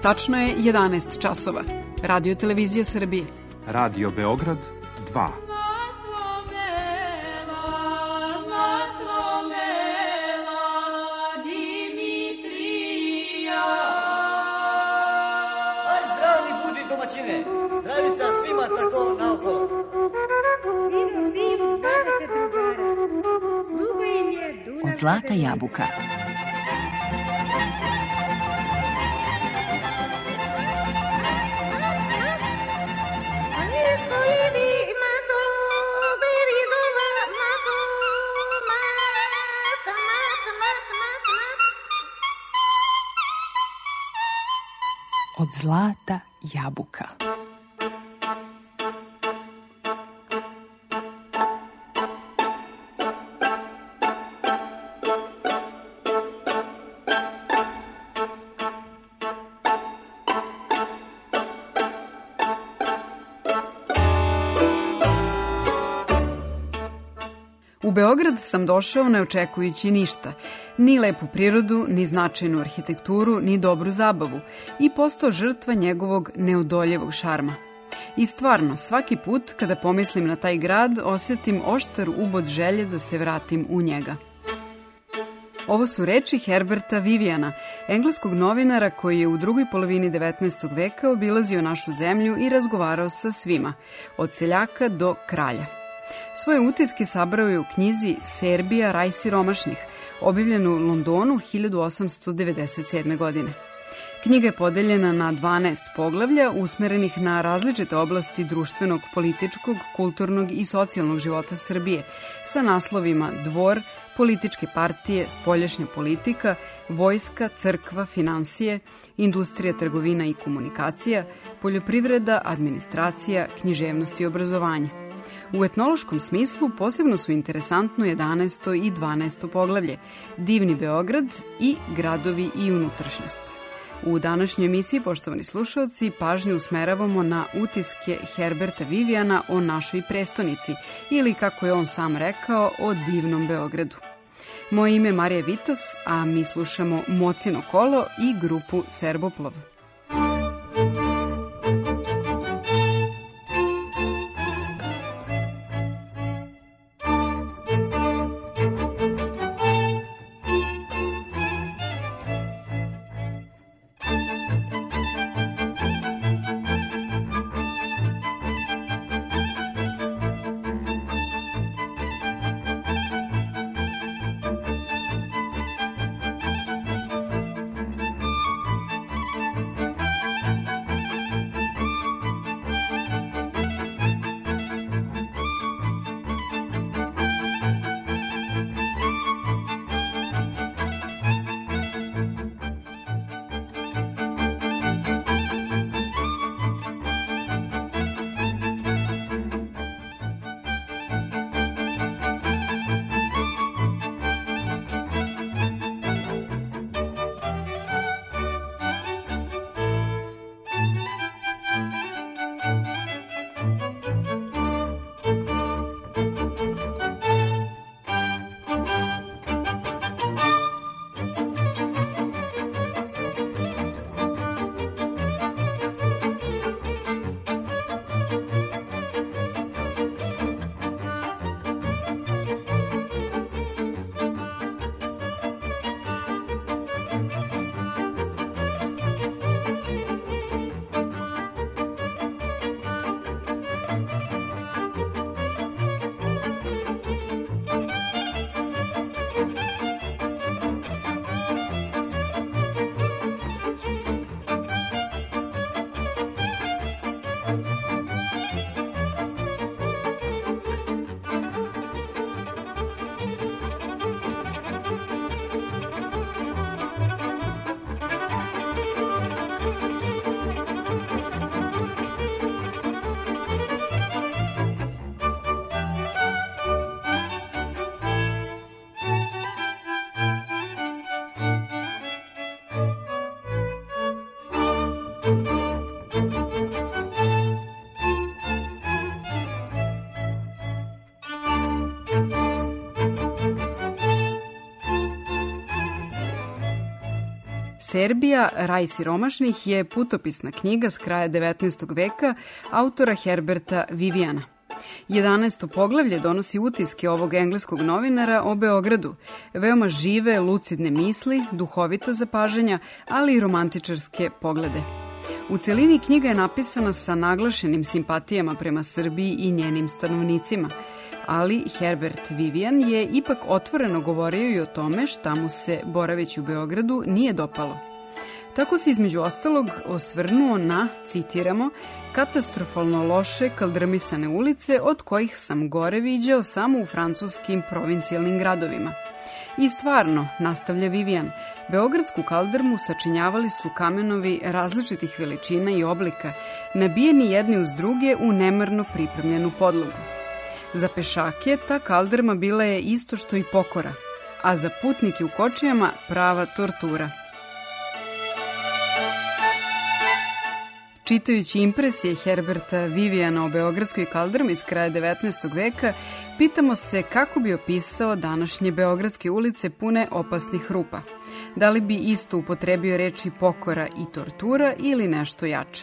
Tačno je 11 časova. Radio Televizija Srbije. Radio Beograd 2. Zdravica svima tako naokolo. Od zlata jabuka. Od zlata jabuka. U Beograd sam došao ne očekujući ništa, ni lepu prirodu, ni značajnu arhitekturu, ni dobru zabavu i postao žrtva njegovog neodoljevog šarma. I stvarno, svaki put kada pomislim na taj grad, osjetim oštar ubod želje da se vratim u njega. Ovo su reči Herberta Viviana, engleskog novinara koji je u drugoj polovini 19. veka obilazio našu zemlju i razgovarao sa svima, od seljaka do kralja. Svoje utiske sabrao je u knjizi Serbija, raj siromašnih, objavljenu u Londonu 1897. godine. Knjiga je podeljena na 12 poglavlja usmerenih na različite oblasti društvenog, političkog, kulturnog i socijalnog života Srbije sa naslovima Dvor, političke partije, spoljašnja politika, vojska, crkva, finansije, industrija, trgovina i komunikacija, poljoprivreda, administracija, književnost i obrazovanje. U etnološkom smislu posebno su interesantno 11. i 12. poglavlje, Divni Beograd i gradovi i unutrašnjost. U današnjoj emisiji, poštovani slušalci, pažnju usmeravamo na utiske Herberta Viviana o našoj prestonici ili, kako je on sam rekao, o divnom Beogradu. Moje ime je Marija Vitas, a mi slušamo Mocino kolo i grupu Serboplov. Serbija, raj siromašnih je putopisna knjiga s kraja 19. veka autora Herberta Viviana. 11. poglavlje donosi utiske ovog engleskog novinara o Beogradu, veoma žive, lucidne misli, duhovita zapažanja, ali i romantičarske poglede. U celini knjiga je napisana sa naglašenim simpatijama prema Srbiji i njenim stanovnicima, ali Herbert Vivian je ipak otvoreno govorio i o tome šta mu se, boraveći u Beogradu, nije dopalo. Tako se između ostalog osvrnuo na, citiramo, katastrofalno loše kaldrmisane ulice od kojih sam gore viđao samo u francuskim provincijalnim gradovima. I stvarno, nastavlja Vivian, beogradsku kaldrmu sačinjavali su kamenovi različitih veličina i oblika, nabijeni jedni uz druge u nemarno pripremljenu podlogu. Za pešake ta kaldrma bila je isto što i pokora, a za putnike u kočijama prava tortura. Čitajući impresije Herberta Viviana o beogradskoj kaldrmi iz kraja 19. veka, pitamo se kako bi opisao današnje beogradske ulice pune opasnih rupa. Da li bi isto upotrebio reči pokora i tortura ili nešto jače?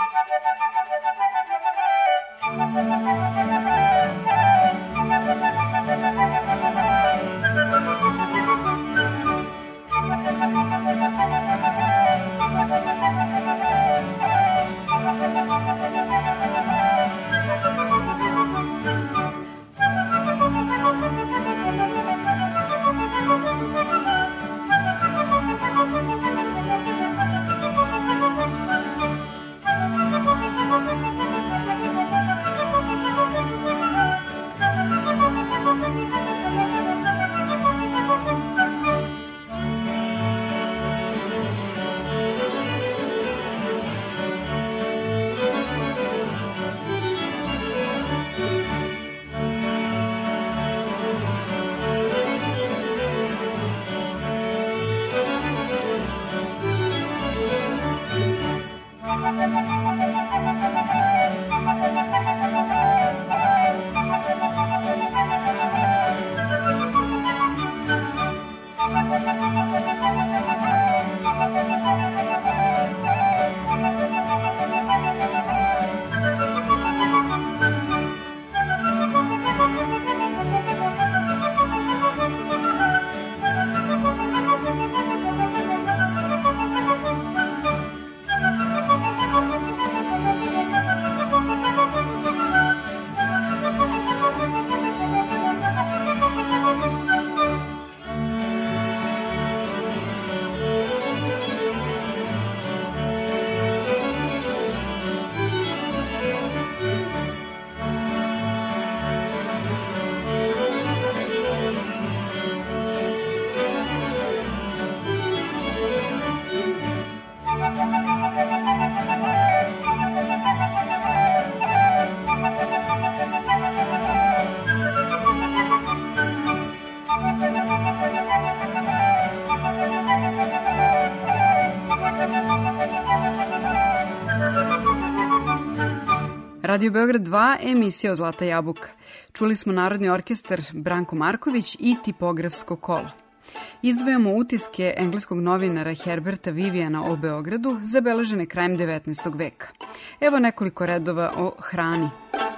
Radio Beograd 2, emisija o Zlata jabuka. Čuli smo Narodni orkestar Branko Marković i tipografsko kolo. Izdvajamo utiske engleskog novinara Herberta Viviana o Beogradu, zabeležene krajem 19. veka. Evo nekoliko redova o hrani.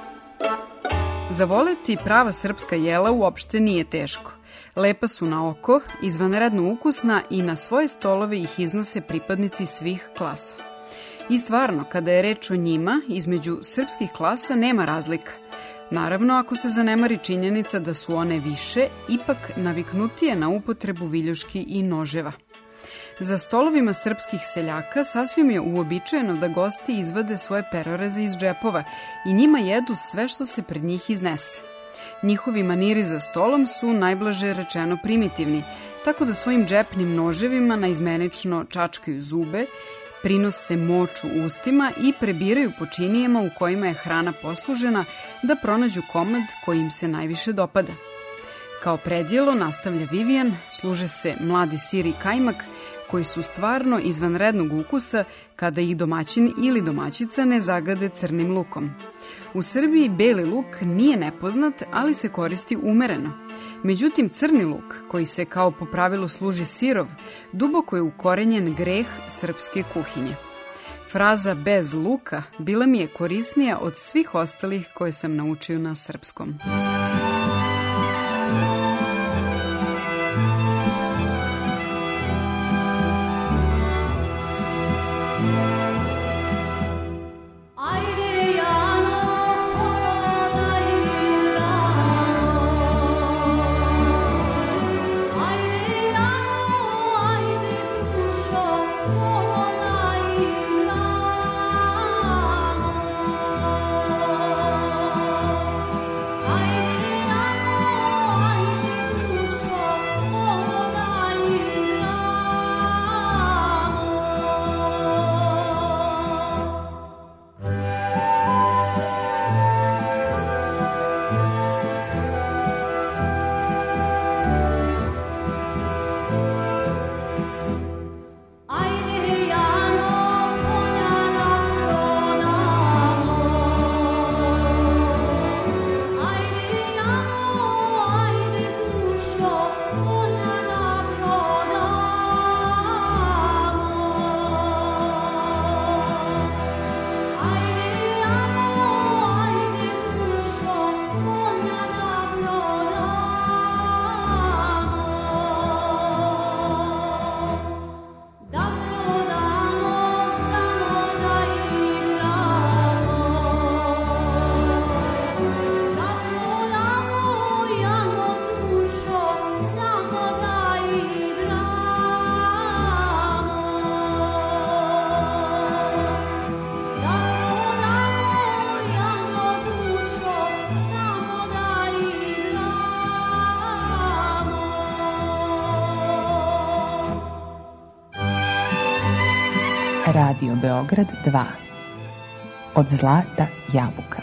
Zavoleti prava srpska jela uopšte nije teško. Lepa su na oko, izvanredno ukusna i na svoje stolove ih iznose pripadnici svih klasa. I stvarno, kada je reč o njima, između srpskih klasa nema razlika. Naravno, ako se zanemari činjenica da su one više, ipak naviknutije na upotrebu viljuški i noževa. Za stolovima srpskih seljaka sasvim je uobičajeno da gosti izvade svoje peroreze iz džepova i njima jedu sve što se pred njih iznese. Njihovi maniri za stolom su najblaže rečeno primitivni, tako da svojim džepnim noževima naizmenično čačkaju zube, prinose moč u ustima i prebiraju po činijama u kojima je hrana poslužena da pronađu komad koji im se najviše dopada. Kao predjelo, nastavlja Vivian, služe se mladi sir i kajmak, koji su stvarno izvanrednog ukusa kada ih domaćin ili domaćica ne zagade crnim lukom. U Srbiji beli luk nije nepoznat, ali se koristi umereno. Međutim, crni luk, koji se kao po pravilu služi sirov, duboko je ukorenjen greh srpske kuhinje. Fraza bez luka bila mi je korisnija od svih ostalih koje sam naučio na srpskom. Radio Beograd 2. Od zlata jabuka.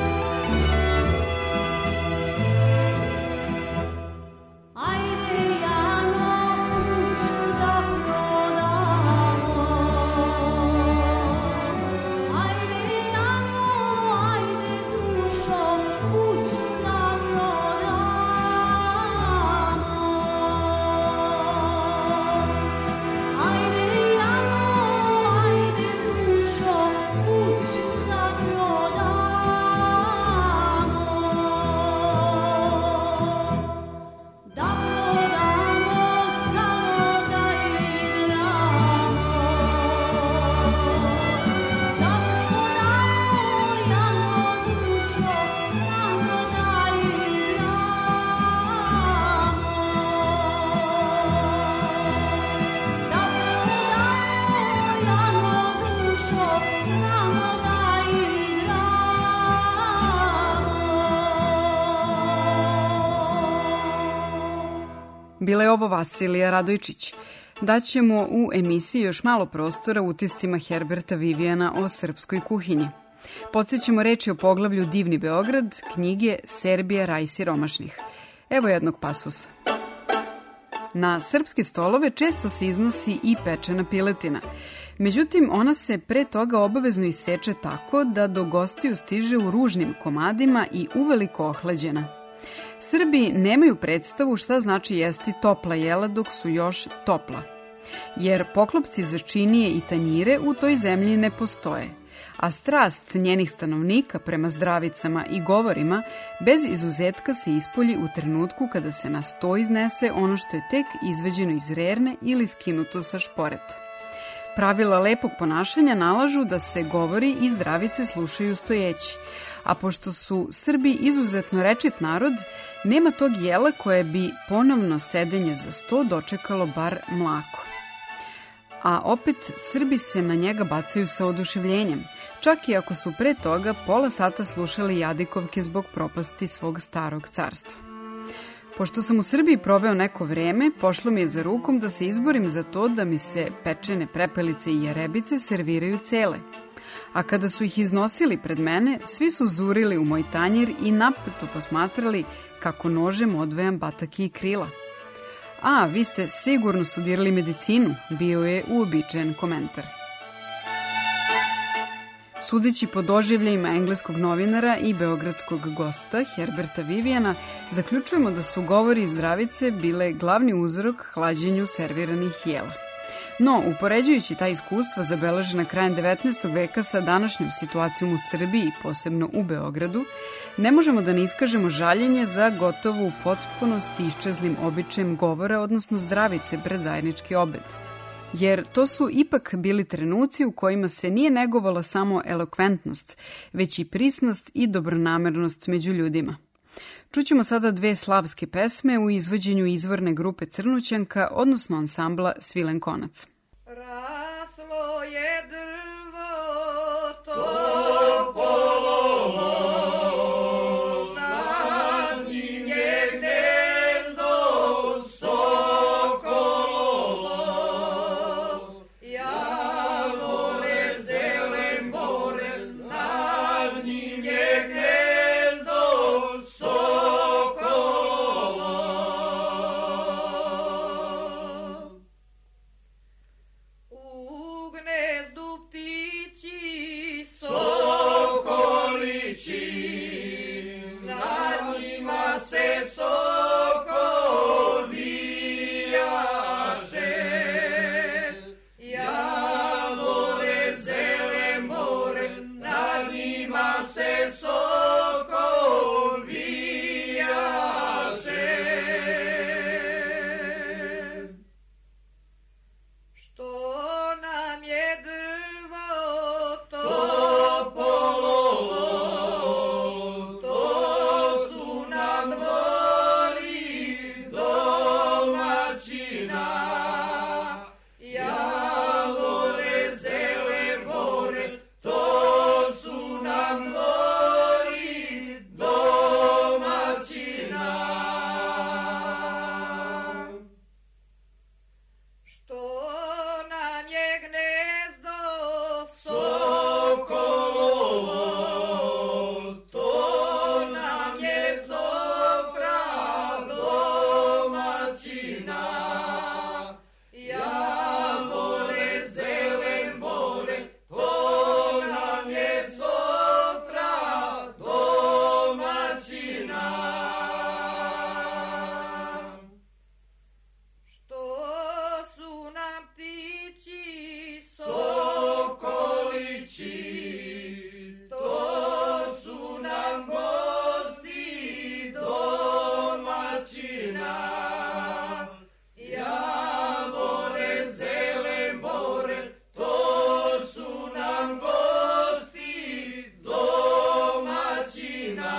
Bila je ovo Vasilija Radojčić. Daćemo u emisiji još malo prostora utiscima Herberta Vivijana o srpskoj kuhinji. Podsjećamo reči o poglavlju Divni Beograd, knjige Serbija, raj siromašnih. Evo jednog pasusa. Na srpske stolove često se iznosi i pečena piletina. Međutim, ona se pre toga obavezno iseče tako da do gostiju stiže u ružnim komadima i uveliko ohlađena. Srbi nemaju predstavu šta znači jesti topla jela dok su još topla, jer poklopci za činije i tanjire u toj zemlji ne postoje, a strast njenih stanovnika prema zdravicama i govorima bez izuzetka se ispolji u trenutku kada se na sto iznese ono što je tek izveđeno iz rerne ili skinuto sa šporeta. Pravila lepog ponašanja nalažu da se govori i zdravice slušaju stojeći, a pošto su Srbi izuzetno rečit narod, nema tog jela koje bi ponovno sedenje za sto dočekalo bar mlako. A opet Srbi se na njega bacaju sa oduševljenjem, čak i ako su pre toga pola sata slušali jadikovke zbog propasti svog starog carstva. Pošto sam u Srbiji proveo neko vreme, pošlo mi je za rukom da se izborim za to da mi se pečene prepelice i jerebice serviraju cele. A kada su ih iznosili pred mene, svi su zurili u moj tanjir i napeto posmatrali kako nožem odvajam bataki i krila. A, vi ste sigurno studirali medicinu, bio je uobičajen komentar. Sudeći po doživljajima engleskog novinara i beogradskog gosta Herberta Viviana, zaključujemo da su govori i zdravice bile glavni uzrok hlađenju serviranih jela. No, upoređujući ta iskustva zabeležena krajem 19. veka sa današnjom situacijom u Srbiji, posebno u Beogradu, ne možemo da ne iskažemo žaljenje za gotovo u potpunosti iščezlim običajem govora, odnosno zdravice pred zajednički obed. Jer to su ipak bili trenuci u kojima se nije negovala samo elokventnost, već i prisnost i dobronamernost među ljudima. Čućemo sada dve slavske pesme u izvođenju izvorne grupe Crnućanka, odnosno ansambla Svilen konac. Raslo je drvo topolovo, nad njim je gnezdo sokolovo, javore zelen bore, nad njim je gnezdo sokolovo. U gnezdu ptići sokolići, nad njima se sokol vijaše. Javore zelen bore, nad njima se sokol vijaše. Što nam je drvo topolovo, to su nam dvori domaćina. Javore zelen bore, to su nam dvori domaćina. Što nam je gnezdo sokolovo, to nam je sofra domaćina. Javore zelen bore, to nam je sofra domaćina. Što su nam ptići sokolići, to su nam gosti domaćina. Javore zelen bore, to su nam gosti domaćina.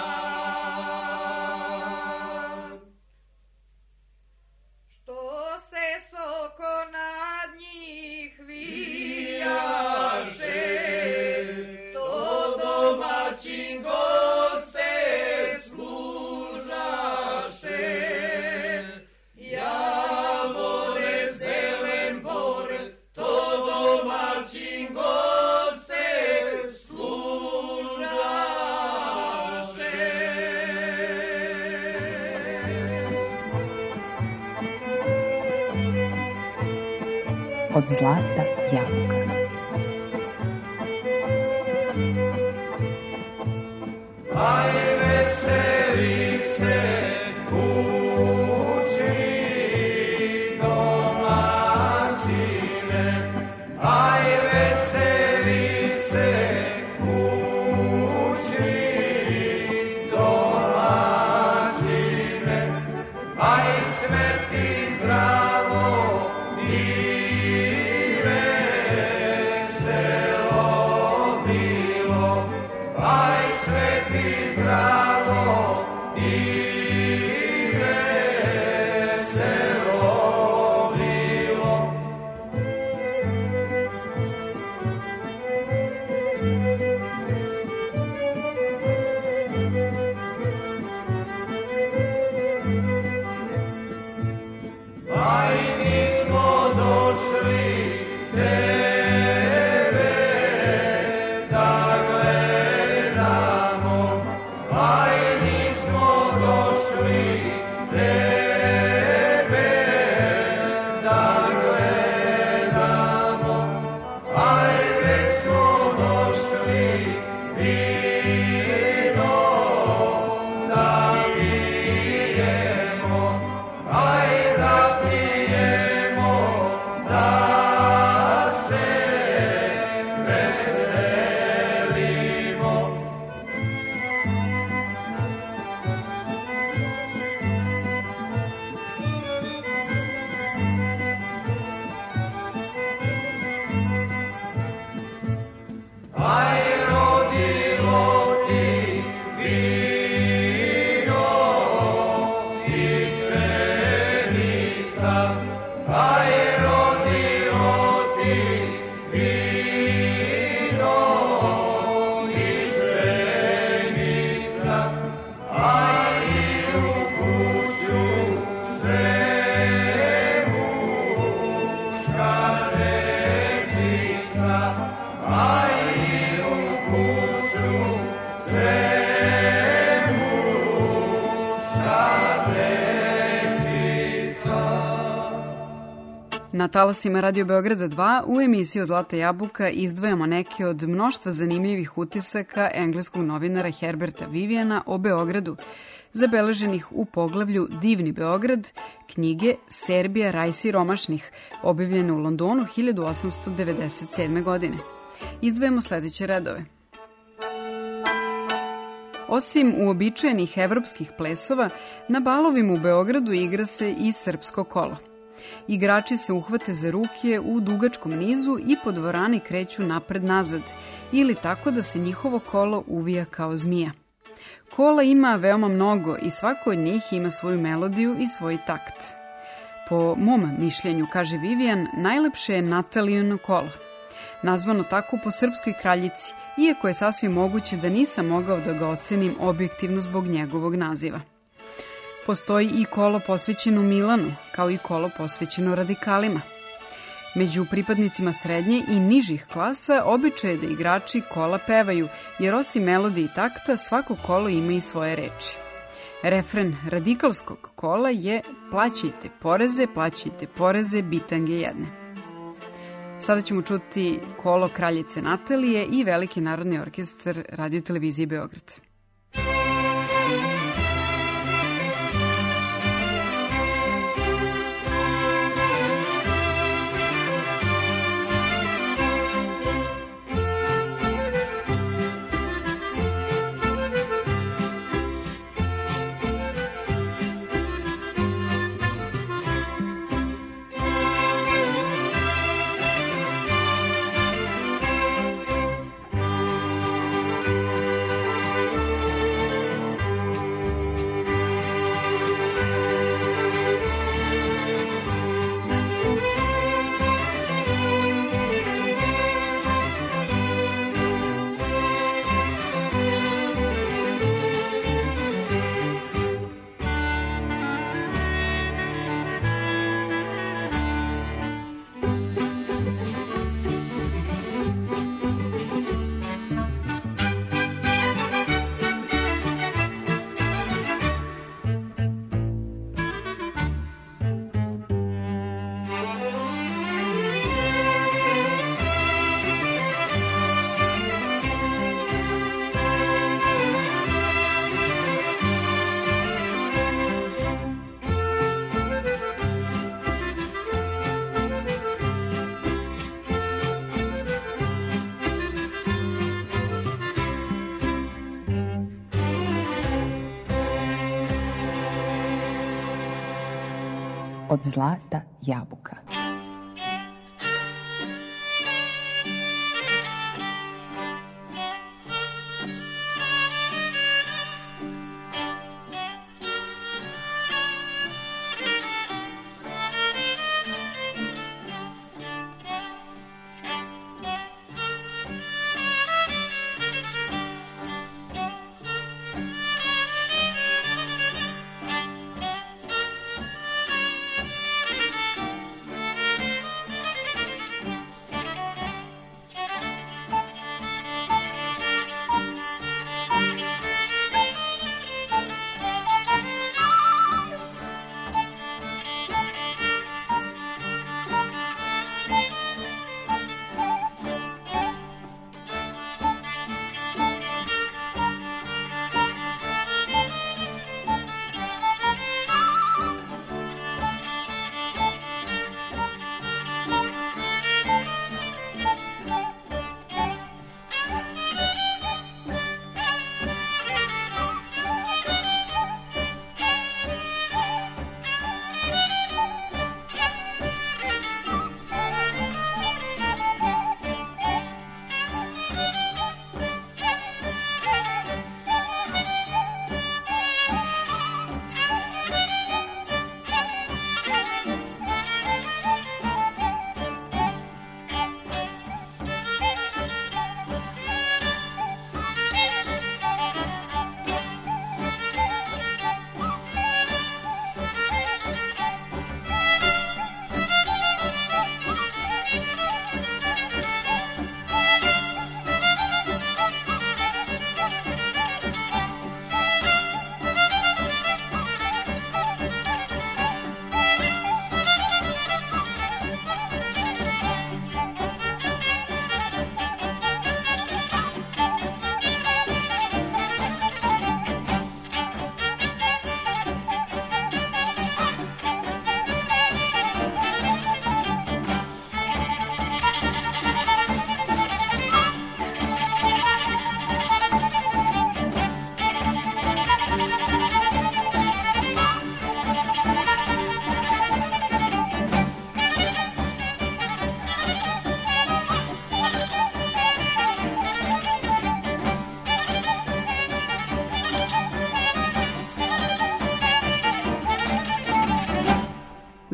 Što se soko nad njih vijaše, to domaćin goste služaše. Javore zelen bore, to domaćin goste služaše. Od zlata jabuka. Tebe da gledamo, Na talasima Radio Beograda 2 u emisiju Zlata jabuka izdvajamo neke od mnoštva zanimljivih utisaka engleskog novinara Herberta Viviana o Beogradu, zabeleženih u poglavlju Divni Beograd, knjige Serbija, raj siromašnih, objavljene u Londonu 1897. godine. Izdvajamo sledeće redove. Osim uobičajenih evropskih plesova, na balovima u Beogradu igra se i srpsko kolo. Igrači se uhvate za ruke u dugačkom nizu i po dvorani kreću napred-nazad, ili tako da se njihovo kolo uvija kao zmija. Kola ima veoma mnogo i svako od njih ima svoju melodiju i svoj takt. Po mom mišljenju, kaže Vivian, najlepše je Natalijino kolo. Nazvano tako po srpskoj kraljici, iako je sasvim moguće da nisam mogao da ga ocenim objektivno zbog njegovog naziva. Postoji i kolo posvećeno Milanu, kao i kolo posvećeno radikalima. Među pripadnicima srednje i nižih klasa običaj je da igrači kola pevaju, jer osim melodije i takta svako kolo ima i svoje reči. Refren radikalskog kola je plaćajte poreze, bitange jedne. Sada ćemo čuti kolo kraljice Natalije i Veliki narodni orkestar Radio televizije Beograd. Od zlata jabuka.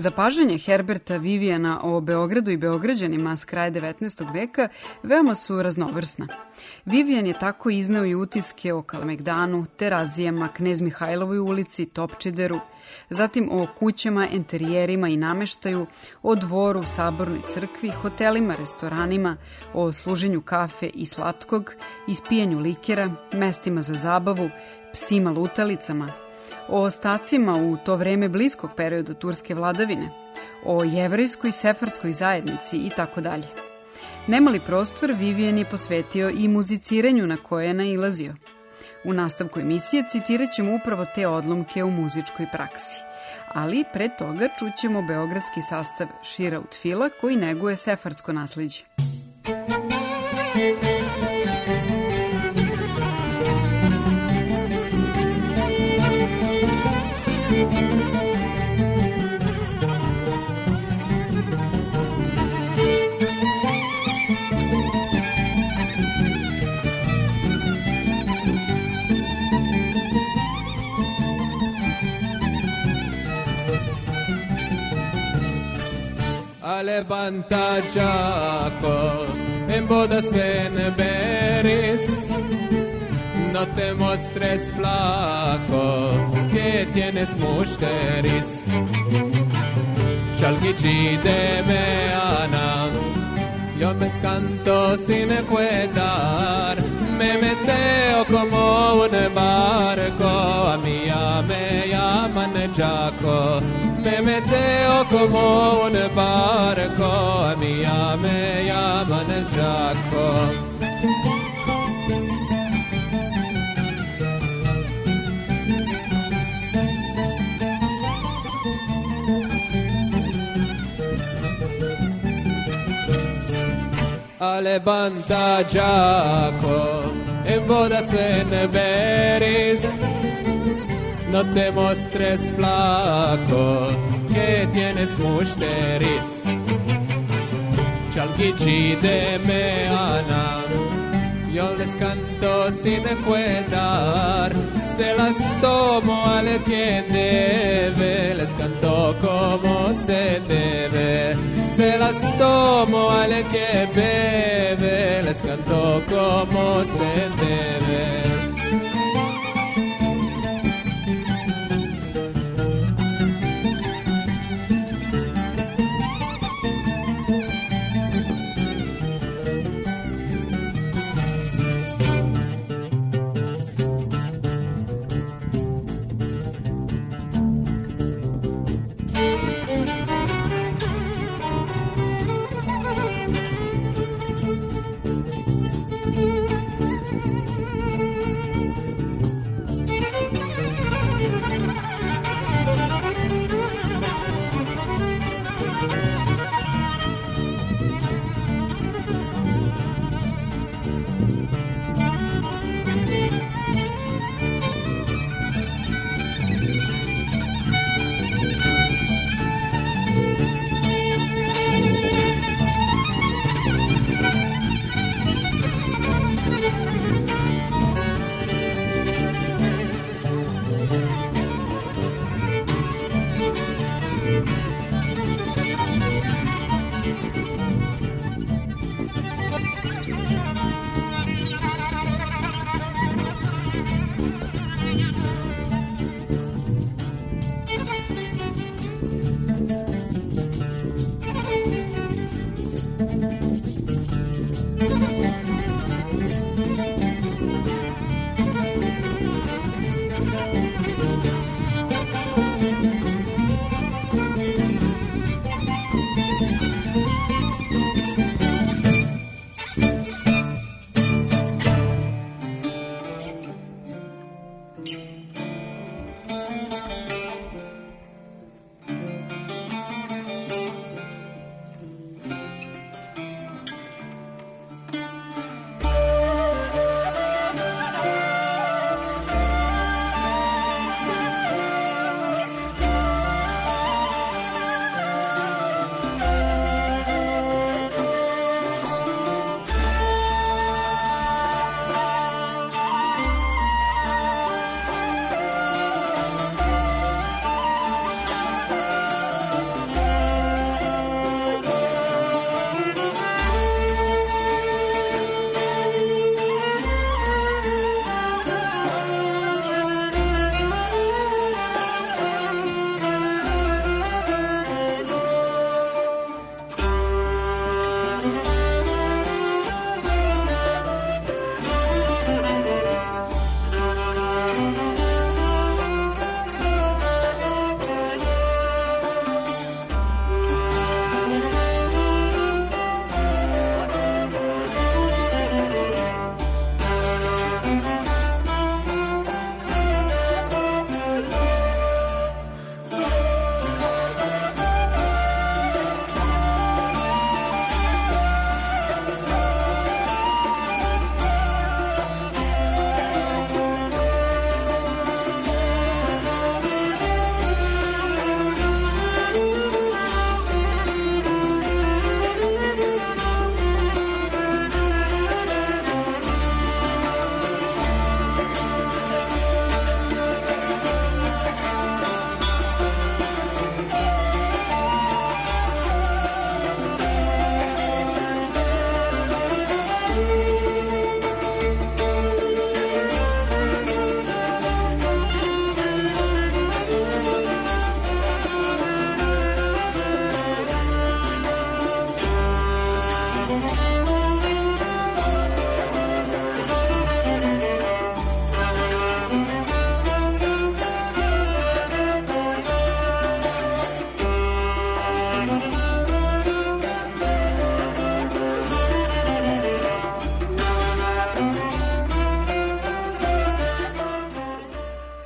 Zapažanja Herberta Viviana o Beogradu i Beograđanima s kraja 19. veka veoma su raznovrsna. Vivian je tako izneo i utiske o Kalemegdanu, Terazijama, Knez Mihajlovoj ulici, Topčideru, zatim o kućama, enterijerima i nameštaju, o dvoru, sabornoj crkvi, hotelima, restoranima, o služenju kafe i slatkog, ispijanju likera, mestima za zabavu, psima lutalicama, o ostacima u to vreme bliskog perioda turske vladavine, o jevrejskoj sefardskoj zajednici i tako dalje. Nemali prostor Vivian je posvetio i muziciranju na koje je nailazio. U nastavku emisije citirat ćemo upravo te odlomke u muzičkoj praksi. Ali pre toga čućemo beogradski sastav Šira Utfila koji neguje sefardsko nasliđe. Levanta Jaco, en bodas ven beris, no te mostres flaco, que tienes musteris. Chalgici de meana, yo me canto sin cuidar, me meteo como un barco, a mí ya me llaman Jaco. Me meteo como un barco, a mí ya me llaman el Jaco. Levanta Jaco, en bodas en beris, no te mostres flaco, que tienes musteris. Chalgici de meana, yo les canto sin cuidar, se las tomo al que debe, les canto como se debe. Se las tomo al que bebe, les canto como se debe.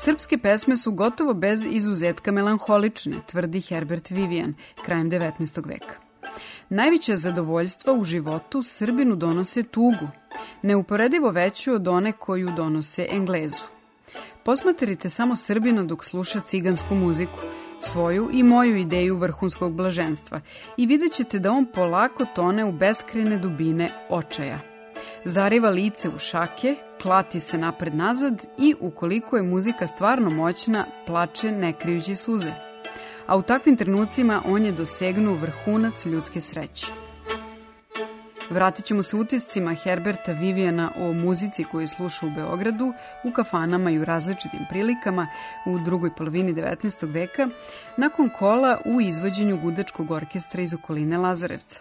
Srpske pesme su gotovo bez izuzetka melanholične, tvrdi Herbert Vivian, krajem 19. veka. Najveća zadovoljstva u životu Srbinu donose tugu, neuporedivo veću od one koju donose Englezu. Posmatrite samo Srbina dok sluša cigansku muziku, svoju i moju ideju vrhunskog blaženstva, i vidjet ćete da on polako tone u beskrajne dubine očaja. Zariva lice u šake, klati se napred-nazad i, ukoliko je muzika stvarno moćna, plače ne krijući suze. A u takvim trenucima on je dosegnuo vrhunac ljudske sreće. Vratit ćemo se utiscima Herberta Viviana o muzici koju sluša u Beogradu, u kafanama i u različitim prilikama u drugoj polovini 19. veka, nakon kola u izvođenju gudačkog orkestra iz okoline Lazarevca.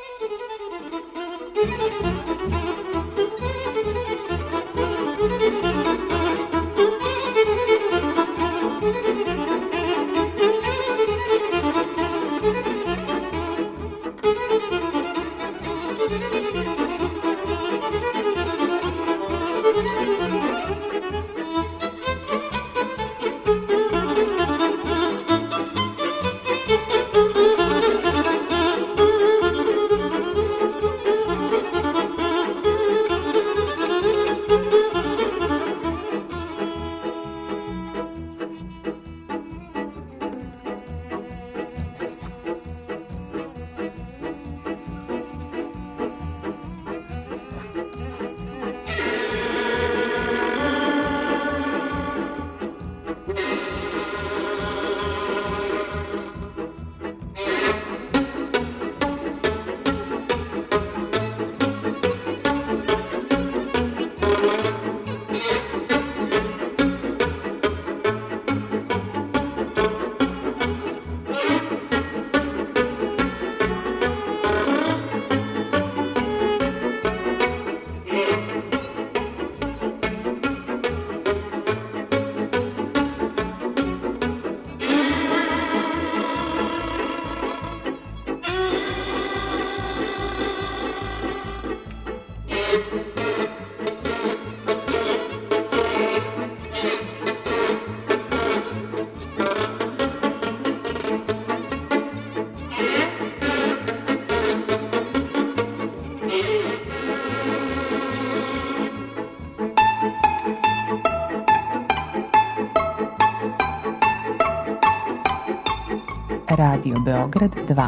Radio Beograd 2.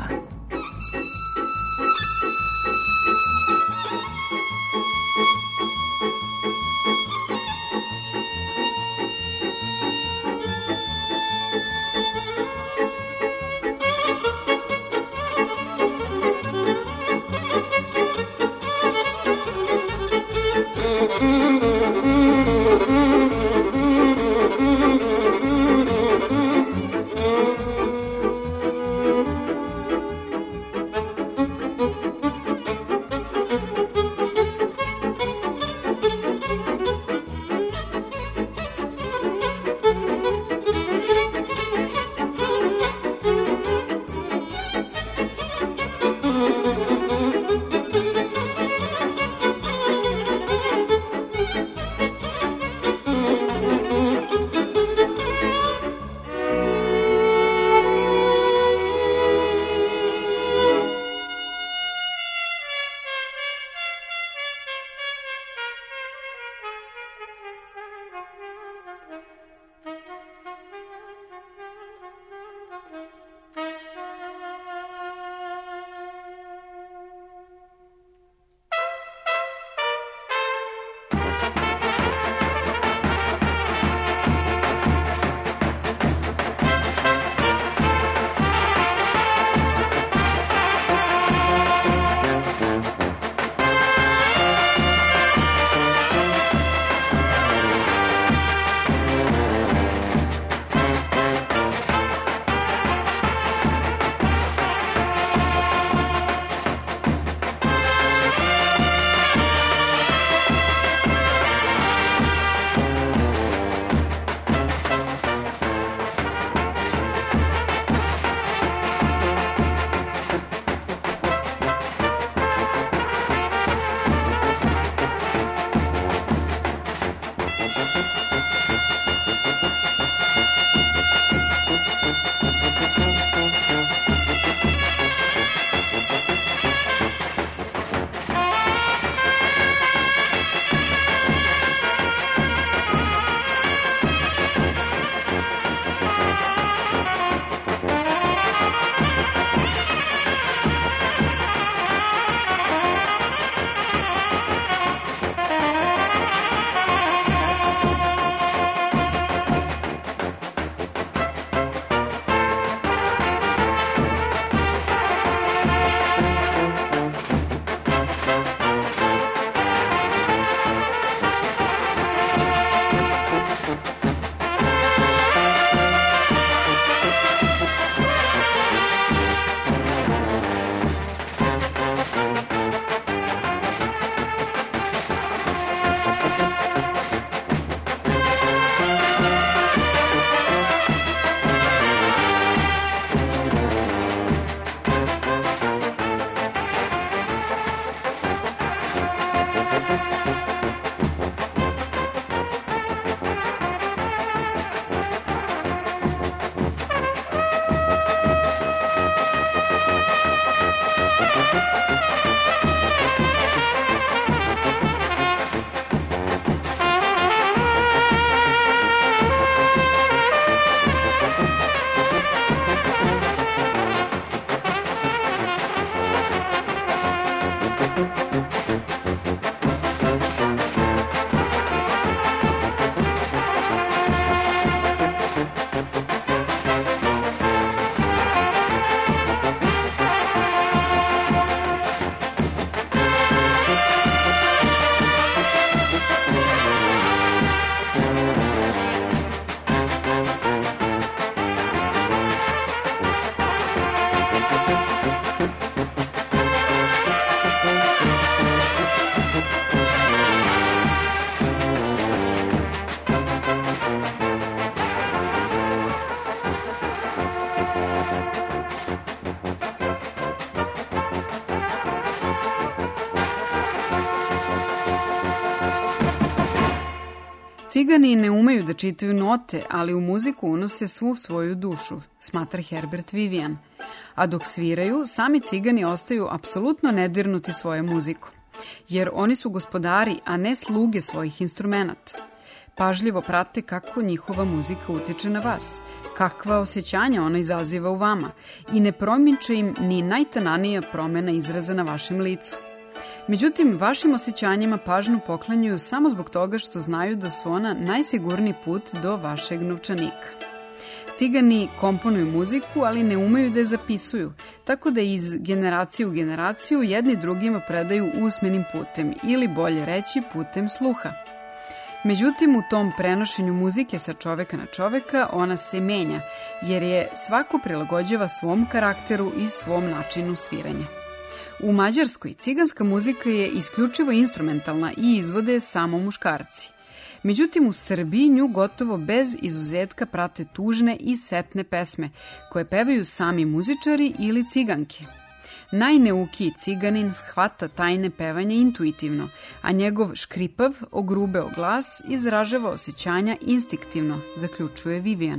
Cigani ne umeju da čitaju note, ali u muziku unose svu svoju dušu, smatra Herbert Vivian. A dok sviraju, sami cigani ostaju apsolutno nedirnuti svoje muziku. Jer oni su gospodari, a ne sluge svojih instrumenata. Pažljivo prate kako njihova muzika utiče na vas, kakva osjećanja ona izaziva u vama i ne promiče im ni najtananija promena izraza na vašem licu. Međutim, vašim osjećanjima pažnju poklanjaju samo zbog toga što znaju da su ona najsigurniji put do vašeg novčanika. Cigani komponuju muziku, ali ne umeju da je zapisuju, tako da iz generacije u generaciju jedni drugima predaju usmenim putem ili bolje reći putem sluha. Međutim, u tom prenošenju muzike sa čoveka na čoveka ona se menja, jer je svako prilagođava svom karakteru i svom načinu sviranja. U Mađarskoj ciganska muzika je isključivo instrumentalna i izvode samo muškarci. Međutim, u Srbiji nju gotovo bez izuzetka prate tužne i setne pesme, koje pevaju sami muzičari ili ciganke. Najneukiji ciganin shvata tajne pevanja intuitivno, a njegov škripav, ogrubeo glas izražava osjećanja instinktivno, zaključuje Vivian.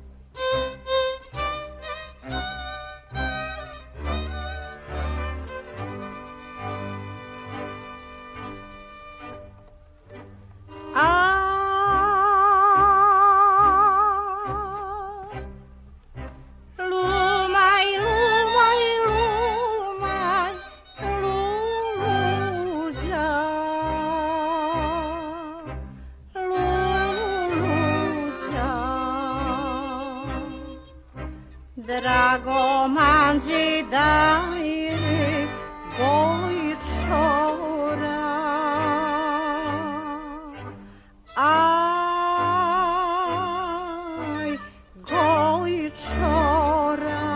Drago manđi daje gojčora, aj gojčora,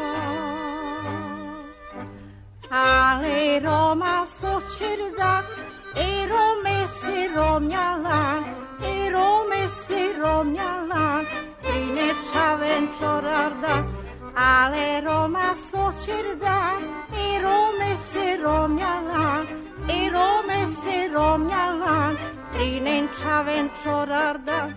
ale Roma sočerda, Rome se romnjalan, Rome se romnjalan, Trineča venčorarda, ale Roma sočerda, Rome se romnjalan, Rome se romnjalan, Trineča venčorarda.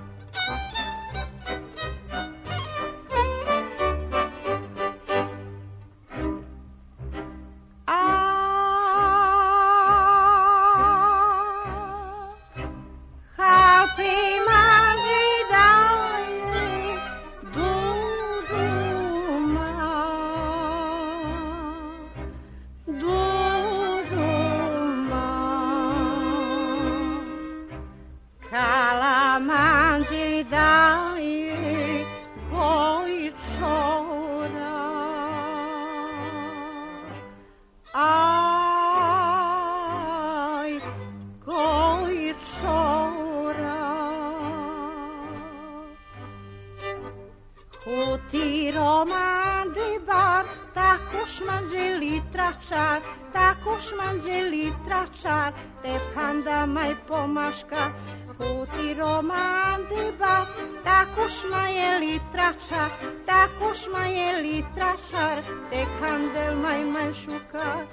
Tračar, te panda maj pomaška, puti roman deba, takušma je litračar, takušma je litračar, te kandel maj manšukar.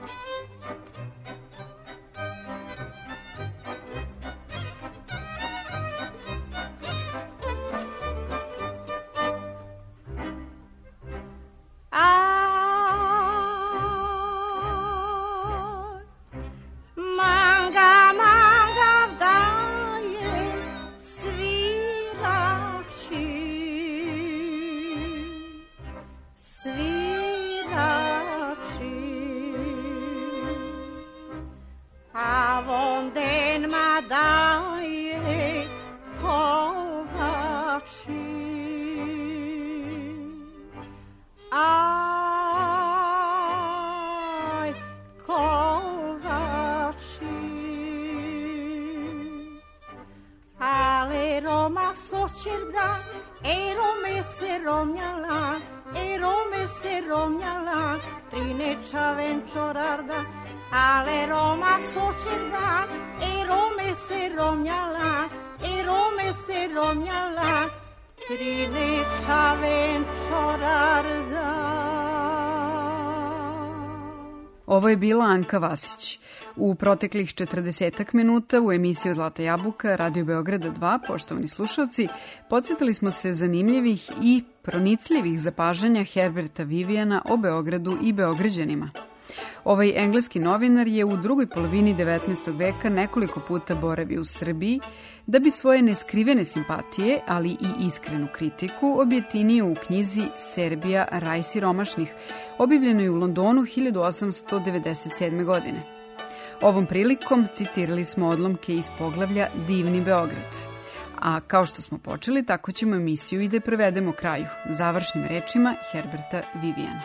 Trineča venčorarda, ale Roma sočerda, Rome se romnjala, Rome se romnjala, Trineča venčorarda. Ovo je bila Anka Vasić. U proteklih 40 minuta u emisiju Zlata jabuka Radio Beograda 2, poštovani slušalci, podsjetili smo se zanimljivih i pronicljivih zapažanja Herberta Viviana o Beogradu i Beograđanima. Ovaj engleski novinar je u drugoj polovini 19. veka nekoliko puta boravio u Srbiji da bi svoje neskrivene simpatije, ali i iskrenu kritiku objetinio u knjizi Serbija, raj siromašnih, objavljenoj u Londonu 1897. godine. Ovom prilikom citirali smo odlomke iz poglavlja Divni Beograd. A kao što smo počeli, tako ćemo emisiju i da prevedemo kraju, završnim rečima Herberta Viviana.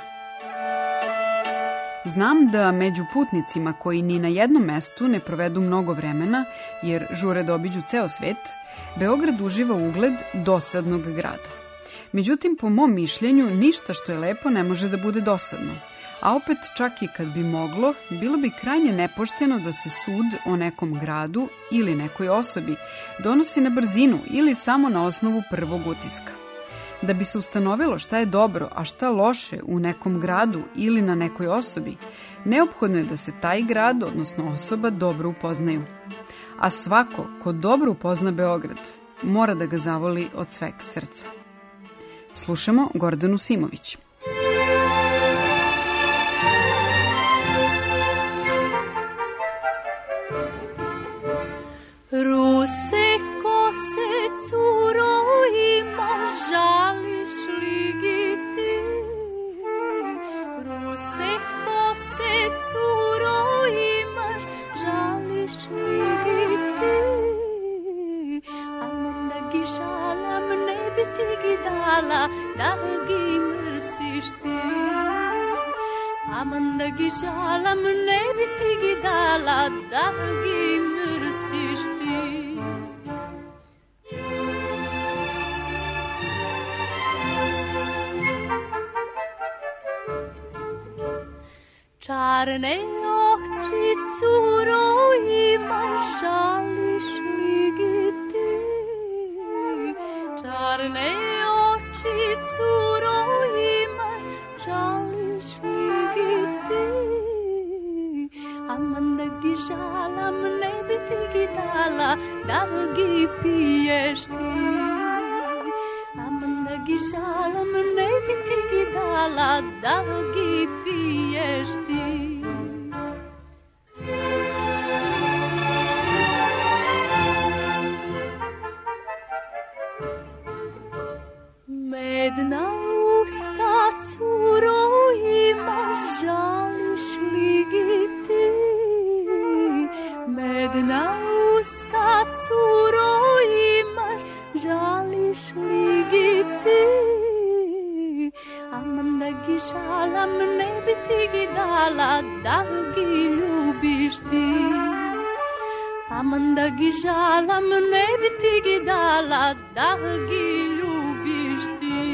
Znam da među putnicima koji ni na jednom mestu ne provedu mnogo vremena, jer žure da obiđu ceo svet, Beograd uživa ugled dosadnog grada. Međutim, po mom mišljenju, ništa što je lepo ne može da bude dosadno. A opet, čak i kad bi moglo, bilo bi krajnje nepošteno da se sud o nekom gradu ili nekoj osobi donosi na brzinu ili samo na osnovu prvog utiska. Da bi se ustanovilo šta je dobro, a šta loše u nekom gradu ili na nekoj osobi, neophodno je da se taj grad, odnosno osoba, dobro upoznaju. A svako ko dobro upozna Beograd, mora da ga zavoli od sveg srca. Slušamo Gordanu Simović. Ruse kose curo ima, žališ li ti? Ruse kose curo imaš, žališ li ti? Aman da gi žalam, ne bi ti gi dala, da gi mrsiš ti. Aman da gi žalam, ne bi ti gi dala, da gi mrsiš ti. Čarne oči curo imaš, žališ li ti? Čarne oči curo imaš, žališ li ti? Aman da gi žalam, ne bi ti gi dala, da gi piješ ti. Aman da gi žalam, ne bi ti gi dala, da gi piješ ti. Medna usta curo imaš, žališ li ti? Medna usta curo imaš, žališ li ti? Aman da gi žalam, ne bi ti gi dala, da gi ljubiš ti. Aman da gi žalam, ne bi ti gi dala, da gi ljubiš ti.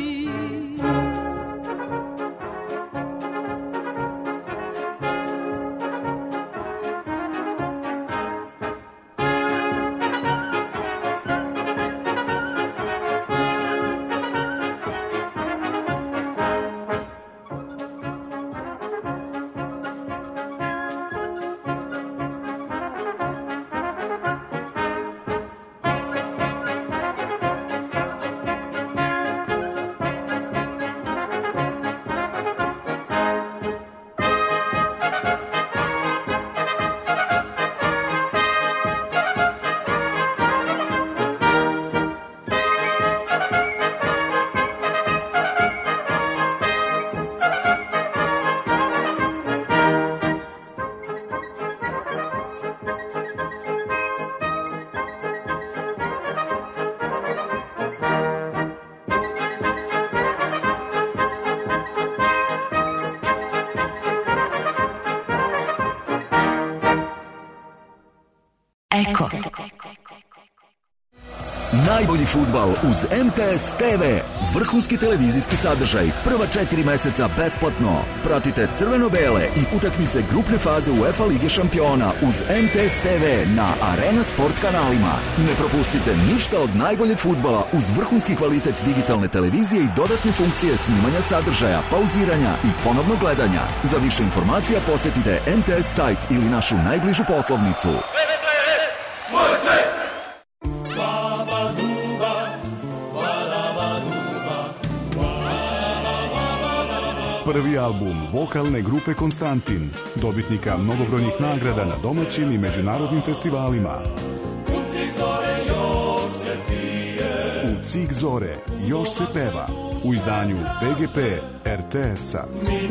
Najbolji fudbal uz MTS TV. Vrhunski televizijski sadržaj. Prva 4 meseca besplatno. Pratite crveno-bele i utakmice grupne faze UEFA Lige šampiona uz MTS TV na Arena Sport kanalima. Ne propustite ništa od najboljeg fudbala uz vrhunski kvalitet digitalne televizije i dodatne funkcije snimanja sadržaja, pauziranja i ponovnog gledanja. Za više informacija posjetite MTS sajt ili našu najbližu poslovnicu. Prvi album vokalne grupe Konstantin, dobitnika mnogobrojnih nagrada na domaćim i međunarodnim festivalima. U Cik zore još se peva, u izdanju BGP RTS-a.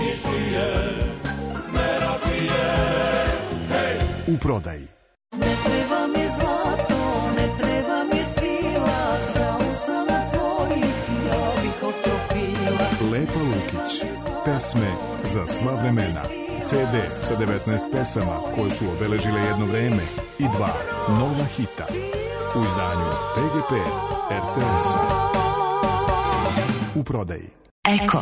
U prodaji. Ne treba mi zlato, ne treba mi svila, samo sam tvojih, ja bih otopila. Lepa Lukić, pesme za sva vremena. CD sa 19 pesama koje su obeležile jedno vreme i 2 nova hita. U izdanju PGP RTS-a. U prodaji. Eko.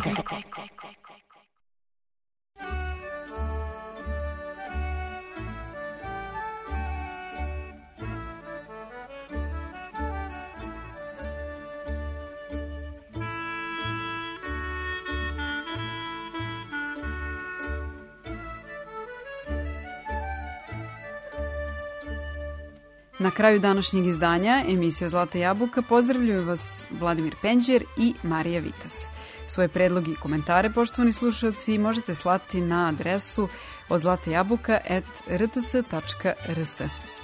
Na kraju današnjeg izdanja emisija Zlata jabuka pozdravljaju vas Vladimir Penđer i Marija Vitas. Svoje predloge i komentare, poštovani slušalci, možete slati na adresu ozlatajabuka@rts.rs.